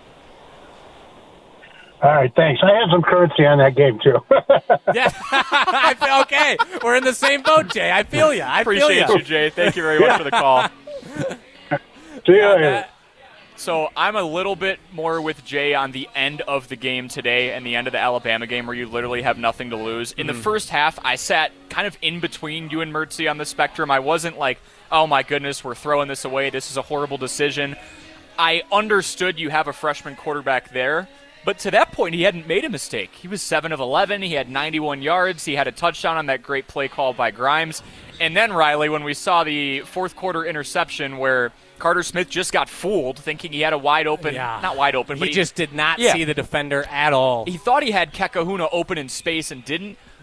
All right, thanks. I had some currency on that game, too. Yeah, I feel okay. We're in the same boat, Jay. I feel you. I Appreciate feel you, Jay. Thank you very much for the call. See you later. So I'm a little bit more with Jay on the end of the game today and the end of the Alabama game where you literally have nothing to lose. In the first half, I sat kind of in between you and Mertzy on the spectrum. I wasn't like, oh my goodness, we're throwing this away. This is a horrible decision. I understood you have a freshman quarterback there, but to that point, he hadn't made a mistake. He was seven of eleven. He had ninety-one yards. He had a touchdown on that great play call by Grimes. And then, Riley, when we saw the fourth quarter interception where Carter Smith just got fooled, thinking he had a wide open, Yeah. not wide open, He but he just did not Yeah. see the defender at all. He thought he had Kekahuna open in space and didn't.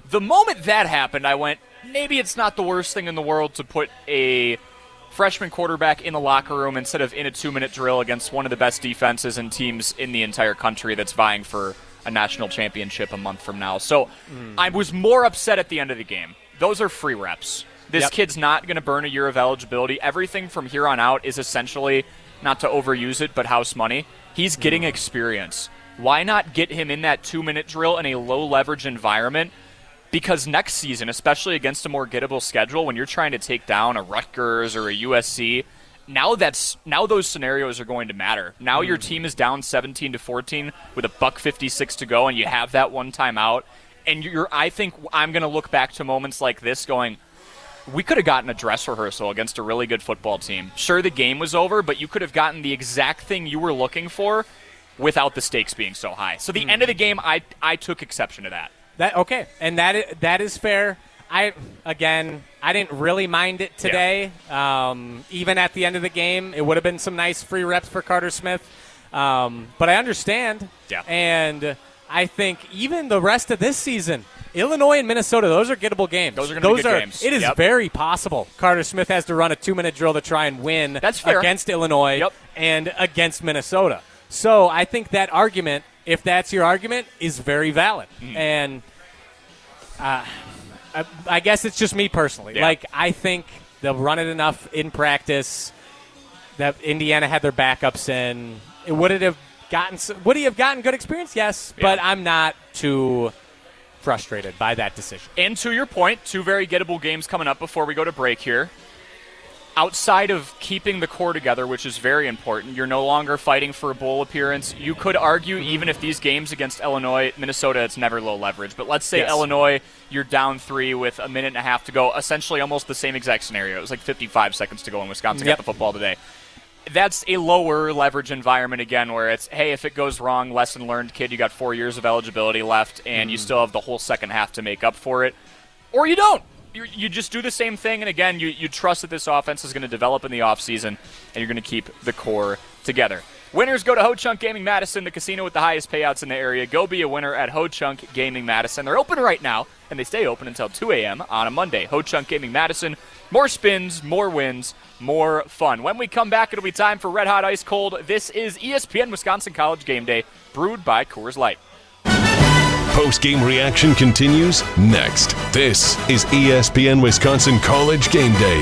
the moment that happened, I went, maybe it's not the worst thing in the world to put a freshman quarterback in the locker room instead of in a two-minute drill against one of the best defenses and teams in the entire country that's vying for a national championship a month from now. So mm. I was more upset at the end of the game. Those are free reps. This yep. kid's not going to burn a year of eligibility. Everything from here on out is essentially, not to overuse it, but house money. He's getting mm. experience. Why not get him in that two-minute drill in a low-leverage environment? Because next season, especially against a more gettable schedule, when you're trying to take down a Rutgers or a U S C, now that's now those scenarios are going to matter. Now mm. your team is down seventeen to fourteen with a buck fifty-six to go, and you have that one timeout. And you're, I think I'm going to look back to moments like this going, we could have gotten a dress rehearsal against a really good football team. Sure, the game was over, but you could have gotten the exact thing you were looking for without the stakes being so high. So the mm. end of the game, I I took exception to that. That okay, and that is, that is fair. I again, I didn't really mind it today. Yeah. Um, even at the end of the game, it would have been some nice free reps for Carter Smith. Um, but I understand. Yeah. And I think even the rest of this season, Illinois and Minnesota, those are gettable games. Those are going to be good are, games. It is yep. very possible Carter Smith has to run a two-minute drill to try and win That's fair. against Illinois yep. and against Minnesota. So I think that argument, if that's your argument, is very valid. Mm. And uh, I, I guess it's just me personally. Yeah. Like, I think they'll run it enough in practice that Indiana had their backups in. It would it have gotten would he have gotten good experience? Yes, yeah. but I'm not too frustrated by that decision. And to your point, two very gettable games coming up before we go to break here. Outside of keeping the core together, which is very important, you're no longer fighting for a bowl appearance. You could argue, even if these games against Illinois, Minnesota, it's never low leverage. But let's say yes. Illinois, you're down three with a minute and a half to go, essentially almost the same exact scenario. It was like fifty-five seconds to go, and Wisconsin yep. got the football today. That's a lower leverage environment again, where it's, hey, if it goes wrong, lesson learned, kid, you got four years of eligibility left, and mm. you still have the whole second half to make up for it. Or you don't. You, you just do the same thing, and again, you, you trust that this offense is going to develop in the offseason, and you're going to keep the core together. Winners go to Ho Chunk Gaming Madison, the casino with the highest payouts in the area. Go be a winner at Ho Chunk Gaming Madison. They're open right now, and they stay open until two a.m. on a Monday. Ho Chunk Gaming Madison. More spins, more wins, more fun. When we come back, it'll be time for Red Hot Ice Cold. This is E S P N Wisconsin College Game Day, brewed by Coors Light. Post-game reaction continues next. This is E S P N Wisconsin College Game Day.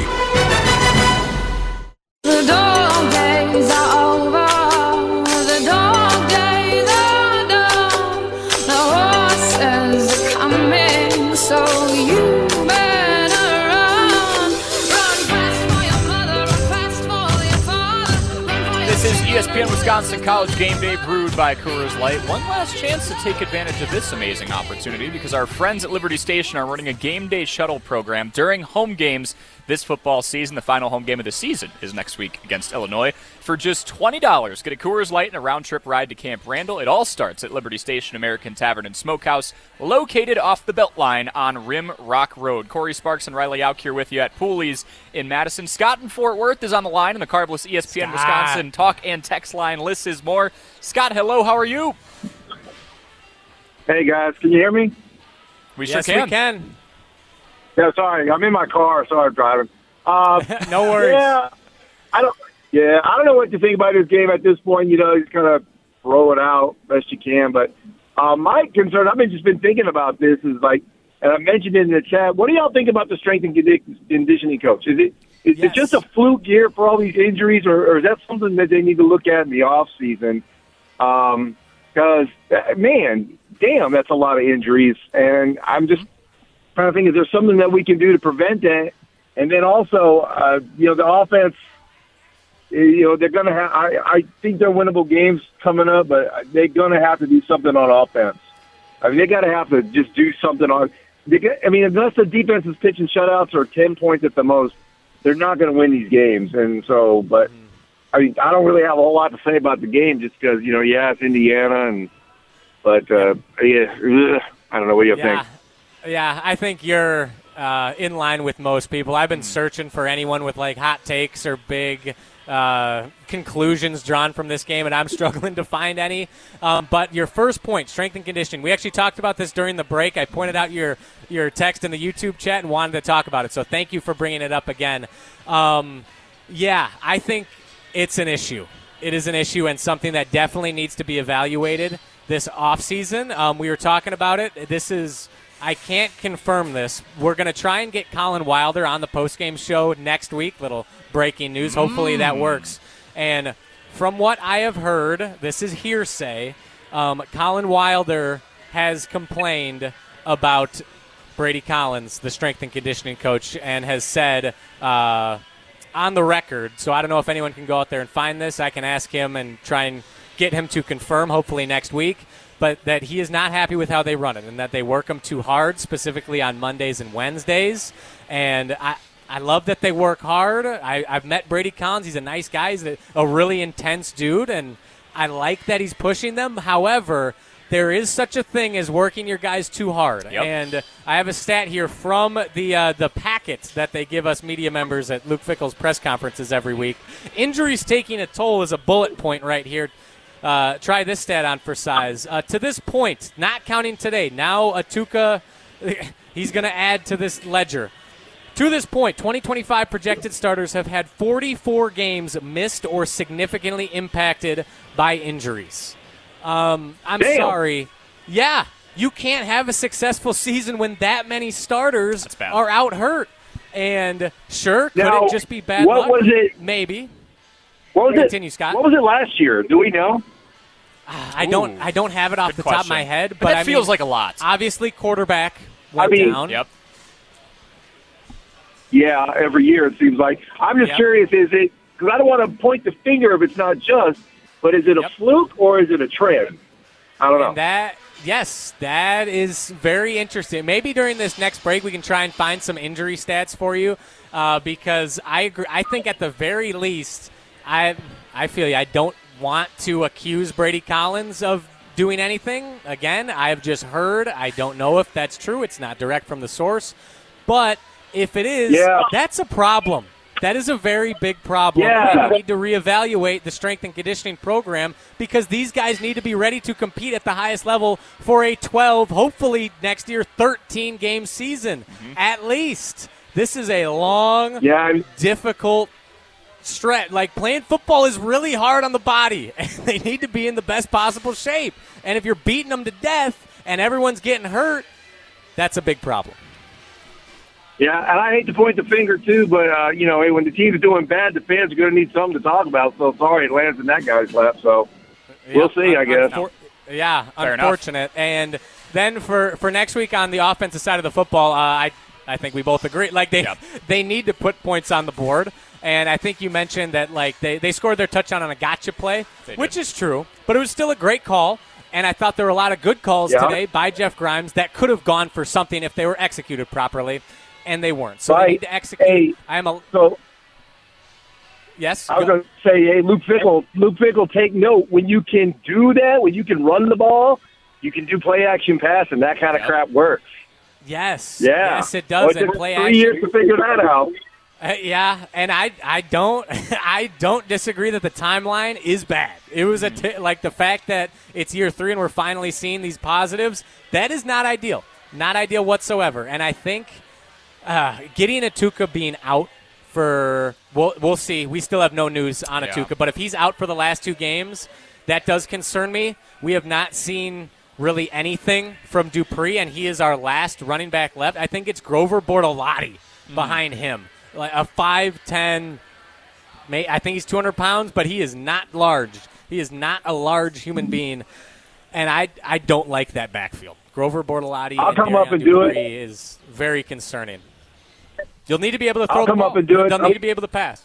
The dog days are over. The dog days are done. The horses are coming, so you better run. Run fast for your mother, run fast for your father. Run for your This is E S P N Wisconsin College Game Day, brewed by Coors Light. One last chance to take advantage of this amazing opportunity because our friends at Liberty Station are running a game day shuttle program during home games this football season. The final home game of the season is next week against Illinois. For just twenty dollars, get a Coors Light and a round-trip ride to Camp Randall. It all starts at Liberty Station American Tavern and Smokehouse, located off the Beltline on Rim Rock Road. Corey Sparks and Riley Auk here with you at Pooley's in Madison. Scott in Fort Worth is on the line in the Carbless E S P N Scott. Wisconsin talk and text line. Lists is more. Scott, hello. How are you? Hey, guys. Can you hear me? We yes, sure can. we can. Yeah, sorry. I'm in my car. Sorry, I'm driving. Uh, no worries. Yeah, I don't. Yeah, I don't know what to think about this game at this point. You know, you just kind of throw it out best you can. But uh, my concern, I've been just been thinking about this, is like, and I mentioned it in the chat. What do y'all think about the strength and conditioning coach? Is it is yes. it just a fluke year for all these injuries, or, or is that something that they need to look at in the off season? Um, because man, damn, that's a lot of injuries, and I'm just trying to think: is there something that we can do to prevent that? And then also, uh, you know, the offense, you know, they're going to have, I, I think they're winnable games coming up, but they're going to have to do something on offense. I mean, they got to have to just do something on, they get, I mean, unless the defense is pitching shutouts or ten points at the most, they're not going to win these games. And so, but, I mean, I don't really have a whole lot to say about the game just because, you know, yeah, it's Indiana, and, but, uh, yeah, ugh, I don't know, what do you yeah. think? Yeah, I think you're uh, in line with most people. I've been searching for anyone with like hot takes or big uh, conclusions drawn from this game, and I'm struggling to find any. Um, but your first point, strength and conditioning. We actually talked about this during the break. I pointed out your your text in the YouTube chat and wanted to talk about it. So thank you for bringing it up again. Um, yeah, I think it's an issue. It is an issue and something that definitely needs to be evaluated this offseason. Um, we were talking about it. This is – I can't confirm this. We're going to try and get Colin Wilder on the postgame show next week. Little breaking news. Hopefully mm. that works. And from what I have heard, this is hearsay, um, Colin Wilder has complained about Brady Collins, the strength and conditioning coach, and has said uh, – on the record, so I don't know if anyone can go out there and find this. I can ask him and try and get him to confirm, hopefully next week, but that he is not happy with how they run it and that they work him too hard, specifically on Mondays and Wednesdays. And I, I love that they work hard. I, I've met Brady Collins. He's a nice guy. He's a, a really intense dude, and I like that he's pushing them. However, there is such a thing as working your guys too hard. Yep. And I have a stat here from the uh, the packet that they give us media members at Luke Fickell's press conferences every week. Injuries taking a toll is a bullet point right here. Uh, try this stat on for size. Uh, to this point, not counting today, now Atuka, he's going to add to this ledger. To this point, twenty twenty-five projected starters have had forty-four games missed or significantly impacted by injuries. Um, I'm Damn. sorry. Yeah, you can't have a successful season when that many starters are out hurt. And sure, could now, it just be bad what luck? Was it? Maybe. What was Continue, it? Scott. What was it last year? Do we know? Uh, I don't. I don't have it off Good the question. top of my head, but, but that I feels mean, like a lot. Obviously, quarterback went I mean, down. Yep. Yeah, every year it seems like. I'm just Yep. curious, is it, because I don't want to point the finger if it's not just, but is it a Yep. fluke or is it a trend? I don't know. And that, yes, that is very interesting. Maybe during this next break we can try and find some injury stats for you, uh, because I agree. I think at the very least, I I feel you. I don't want to accuse Brady Collins of doing anything. Again, I've just heard. I don't know if that's true. It's not direct from the source, but if it is, Yeah. that's a problem. That is a very big problem. Yeah. We need to reevaluate the strength and conditioning program because these guys need to be ready to compete at the highest level for a twelve, hopefully next year, thirteen-game season mm-hmm. at least. This is a long, yeah, I'm- difficult stretch. Like, playing football is really hard on the body, and they need to be in the best possible shape. And if you're beating them to death and everyone's getting hurt, that's a big problem. Yeah, and I hate to point the finger, too, but, uh, you know, hey, when the team's doing bad, the fans are going to need something to talk about. So, sorry, it lands in that guy's lap. So, we'll see, I guess. Unfor- yeah, Fair unfortunate. enough. And then for, for next week on the offensive side of the football, uh, I I think we both agree. Like, they yep. they need to put points on the board. And I think you mentioned that, like, they, they scored their touchdown on a gotcha play, They which did. is true. But it was still a great call. And I thought there were a lot of good calls Yeah. today by Jeff Grimes that could have gone for something if they were executed properly. And they weren't. So Right. they need to execute. Hey, I am a So, yes. I was go- going to say, hey, Luke Fickell, Luke Fickell, take note. When you can do that, when you can run the ball, you can do play-action pass, and that kind of Yep. crap works. Yes. Yeah. Yes, it Well, does. it and took play three action. years to figure that out. Uh, yeah, and I I don't I don't disagree that the timeline is bad. It was a t- like the fact that it's year three and we're finally seeing these positives. That is not ideal, not ideal whatsoever. And I think uh, getting Atuka being out for we'll we'll see. We still have no news on Yeah. Atuka, but if he's out for the last two games, that does concern me. We have not seen really anything from Dupree, and he is our last running back left. I think it's Grover Bortolotti mm. behind him. Like a five ten, may, I think he's two hundred pounds, but he is not large. He is not a large human being, and I I don't like that backfield. Grover Bortolotti I'll and come up Darian and do it. Dupree is very concerning. You'll need to be able to throw I'll the come ball. up and do it. You'll need to be able to pass.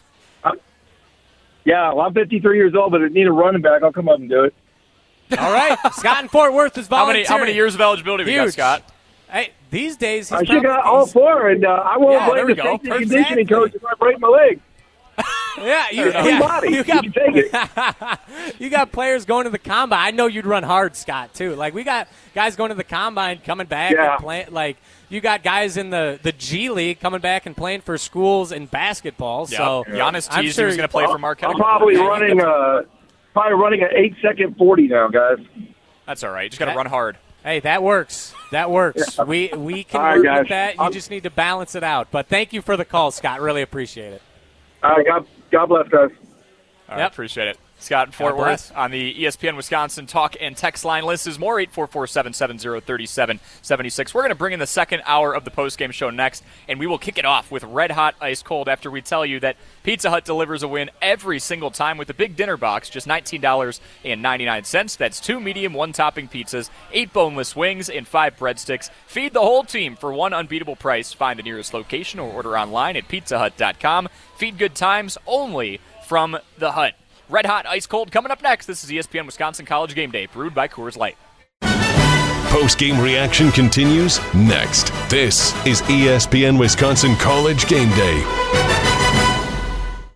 Yeah, well, I'm fifty-three years old, but I need a running back. I'll come up and do it. All right, Scott in Fort Worth is How many volunteering. how many years of eligibility we got, Huge. Scott? Hey, these days he's I should probably, got all he's- four, and uh, I won't Yeah, blame there we the go. safety and Perfect. conditioning Exactly. coach if I break my leg. Yeah, you, Free yeah, body. you got You can take it. you got players going to the combine. I know you'd run hard, Scott, too. Like we got guys going to the combine, coming back Yeah. and playing. Like you got guys in the, the G League coming back and playing for schools in basketball. Yep. So Giannis I'm teased sure he was going to play for Marquette. I'm probably running a probably running an eight second forty now, guys. That's all right. Just got to That- run hard. Hey, that works. That works. We we can All right, work guys. with that. You I'm- just need to balance it out. But thank you for the call, Scott. Really appreciate it. All right, God, God bless, guys. All right, Yep. appreciate it. Scott in Fort God Worth bless. on the E S P N Wisconsin talk and text line list is more eight four four, seven seven zero, three seven seven six. We're going to bring in the second hour of the postgame show next, and we will kick it off with Red Hot Ice Cold after we tell you that Pizza Hut delivers a win every single time with a big dinner box, just nineteen dollars and ninety-nine cents. That's two medium, one topping pizzas, eight boneless wings, and five breadsticks. Feed the whole team for one unbeatable price. Find the nearest location or order online at pizza hut dot com. Feed good times only from the Hut. Red Hot Ice Cold coming up next. This is E S P N Wisconsin College Game Day, brewed by Coors Light. Post-game reaction continues next. This is E S P N Wisconsin College Game Day.